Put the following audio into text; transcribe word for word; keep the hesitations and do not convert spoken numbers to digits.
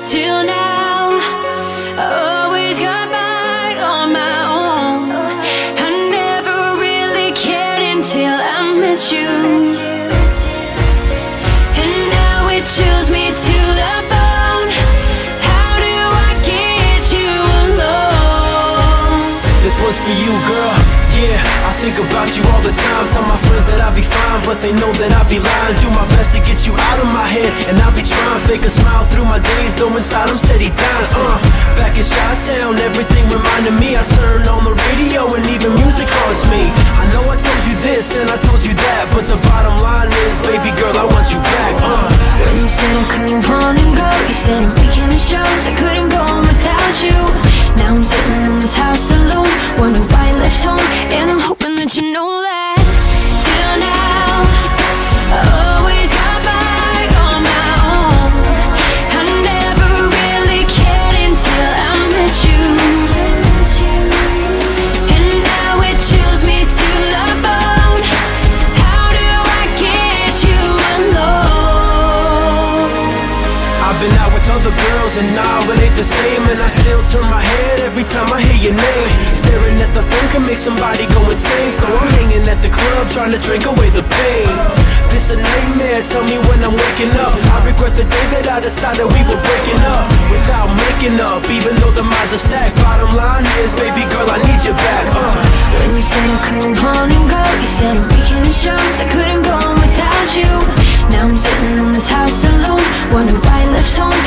till now. I always got by on my own. I never really cared until I met you. And now it chills me to the bone. How do I get you alone? This one's for you, girl. Yeah, I think about you all the time. Tell my friends that I'll be fine, but they know that I'll be lying. Do my best to get you out of my head, and I'll be trying to fake a smile through my days, though inside I'm steady dying. Uh, back in Chi-Town, everything reminded me. I turned on the radio and even music haunts me. I know I told you this and I told you that, but the bottom line is, baby girl, I want you back. Uh. When you said I couldn't run and go, you said I'm weekend shows, I couldn't go on without you. Now I'm sitting in this house alone, wondering why I left home, and I'm hoping that you know that. Till now, I always got by on my own. I never really cared until I met you. And now it chills me to the bone. How do I get you alone? I've been out with other girls and now it ain't the same, and I still turn my head every time I hear your name. Staring at the phone can make somebody go insane, so I'm hanging at the club trying to drink away the pain. This a nightmare, tell me when I'm waking up. I regret the day that I decided we were breaking up without making up, even though the minds are stacked. Bottom line is, baby girl, I need you back. uh. When you said I couldn't run and go, you said I'm weekend shows, I couldn't go on without you. Now I'm sitting in this house alone, wondering why I left home,